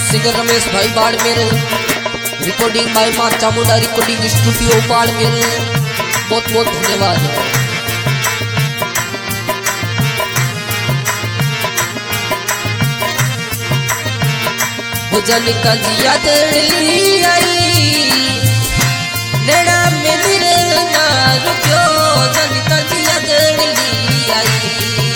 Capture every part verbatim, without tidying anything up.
Singer Ramesh भाई Barmer, recording by मां Chamunda recording studio Barmer. बहुत बहुत धन्यवाद। जनिता जिया दली आई नेड़ा में ना रुकियो, जनिता जिया दली आई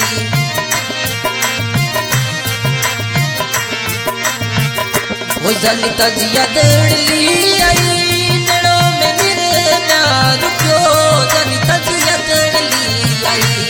वो जनिता जिया दली आई नेड़ो में ना रुकियो, जनिता जिया दली आई।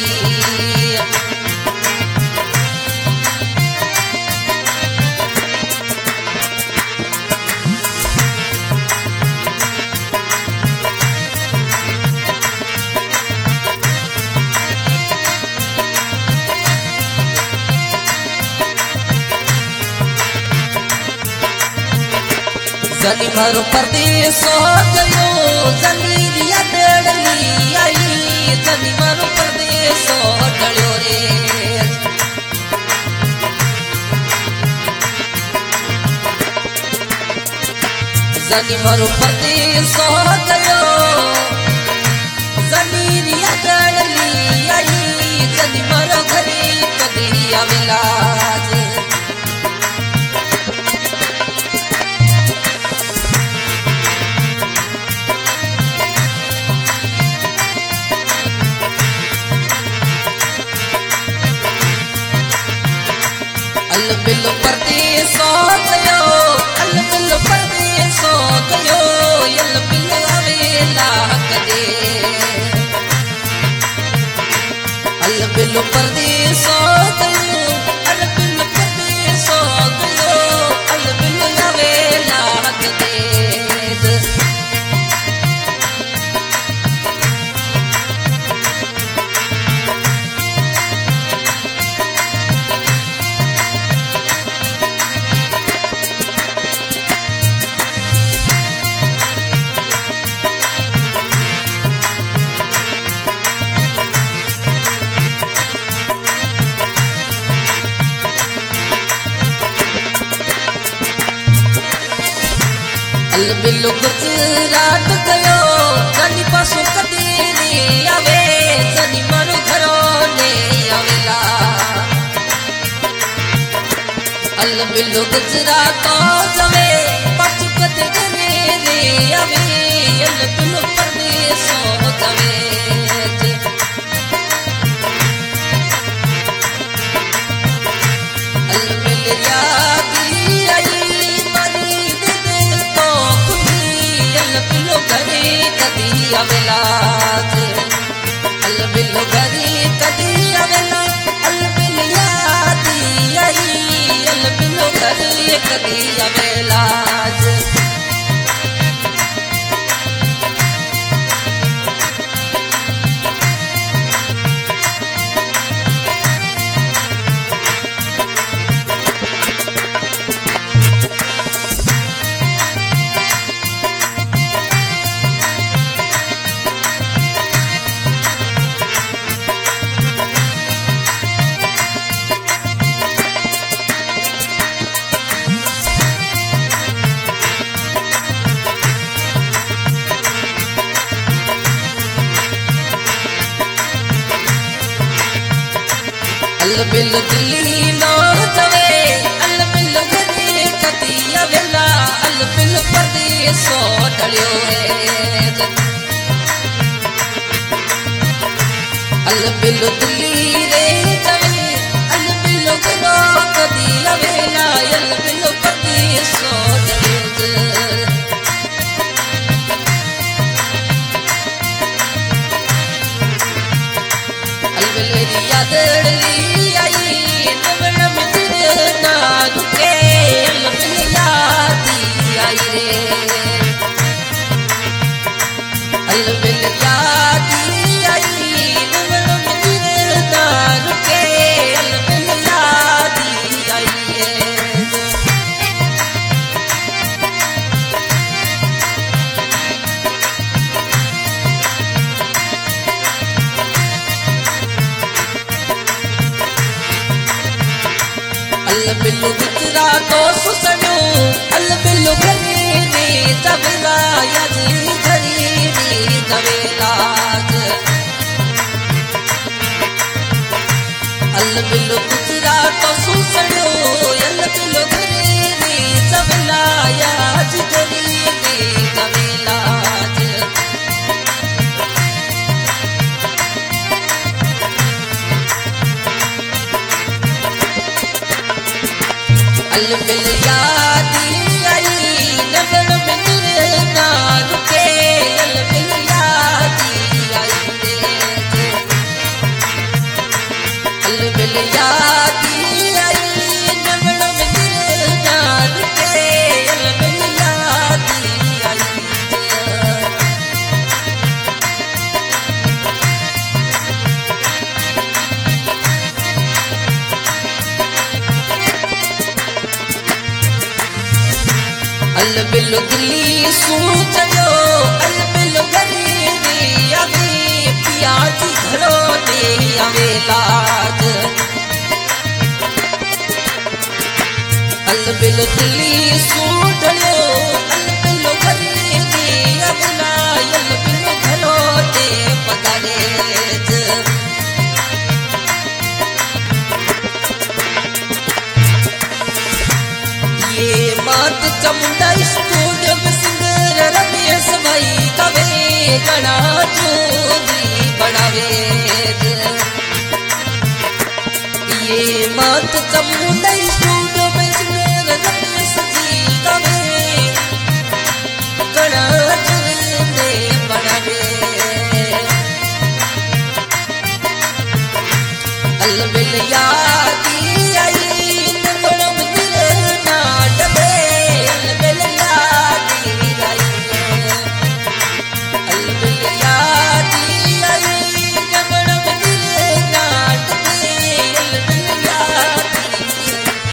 जनी मारो परदेस हो गयो, जनी दिया दड़ली आई, जनी मारो परदेस हो डलियो रे। जनी मारो परदेस हो गयो, जनी दिया दड़ली आई, जनी मारो घरे कदी आवेला। अलबिल परदेस हो गयो, अलबिल परदेस हो गयो, अलबिल आवेला कदे। अलबिल परदेस हो गयो, अलबिल परदेस हो गयो, अलबिल आवेला कदे। अलबिल गुजरात गयो, जनी पासो कदी नहीं आवे, जनी मारो घरो नहीं आवेला। अलबिल गुजरात जवे पासो कदी नहीं आवे, अलबिल परदेस हो जवे। अलबिल याद आई अलबिलो घरे कदी आवेला, अलबिलो घरे कदी आवेला, अलबिल याद आई, अलबिलो घरे कदी आवेला। अलबिल दिल्ली नो जवे, अलबिल घरे कदी आवेला, अलबिल परदेस हो डलियो है। अलबिल दिल्ली रे जवे, अलबिल घरो कदी आवेला, अलबिल परदेस हो डलियो। अलबिल याद दड़ली आई, नवड़ में ना रुके, अलबिल याद आई रे। अलबिल याद आई, नवड़ में तो सुसणो अलबिलो घरी जवेला याजी घरी जवेलाज अलबिलो गुजरात तो सुसणो अलबिलो घरी जवेला याजी घरी जवेलाज अलबिल यादी आई नगण में दुर्गा रुके अलबिल यादी आई रे अलबिल यादी आई नगण में दुर्गा रुके अलबिल यादी आई अलबिल दिल्ली सूचयो अलबिल घरी आवे पियाजी घरो दे आवेलाज अलबिल दिल्ली सूचयो अलबिल घरी आवेला अलबिल घरो दे पधारेज ये मात चमुंडा स्टूडियो में सिंगर रमेश भाई कवे गणा चोरी बढ़ावे ये मात चमुंडा स्टूडियो में सिंगर